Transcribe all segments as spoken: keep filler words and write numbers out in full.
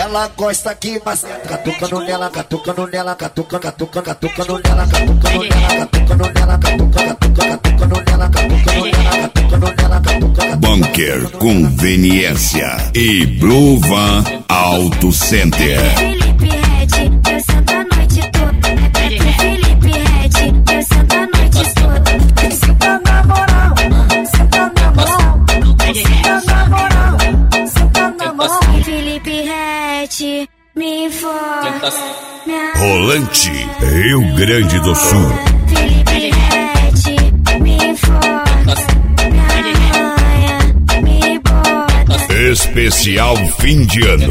ela gosta que maceta. Catucando nela, catucando nela, catuca, catuca, catucando nela, catucando nela, catucando nela, catuca, catuca, catucando nela, catucando nela, catucando nela, catuca. Bunker Conveniência e Blue Van Auto Center. Felipe Red, eu sento a noite toda. Felipe Red, eu sento a noite toda. Senta na moral, senta na moral, senta na moral, senta na moral. Felipe Red, me envolve. Rolante, Rio Grande do Sul. Felipe Red, me envolve. Me arranha, me bota. Especial fim de ano.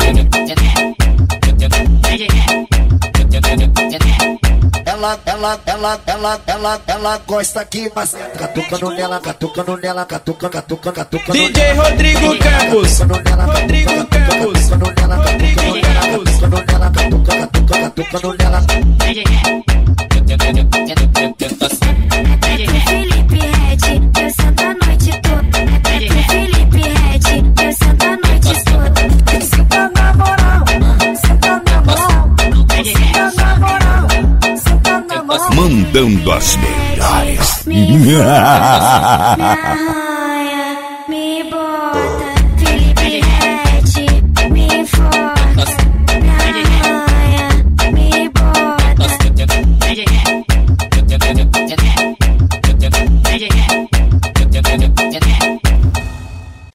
Ela, ela, ela, ela, ela, ela gosta que maceta. Catucando nela, catucando nela, catuca, catuca, catuca. D J Rodrigo Campos, Rodrigo Campos, Rodrigo Campos. Catuca, catuca, catucando nela. Felipe Red, eu sento a noite toda. Felipe Red, eu sento a noite toda. Senta na moral, senta na moral, senta na moral, senta na moral. Mandando as melhores. Me envolve, me arranha.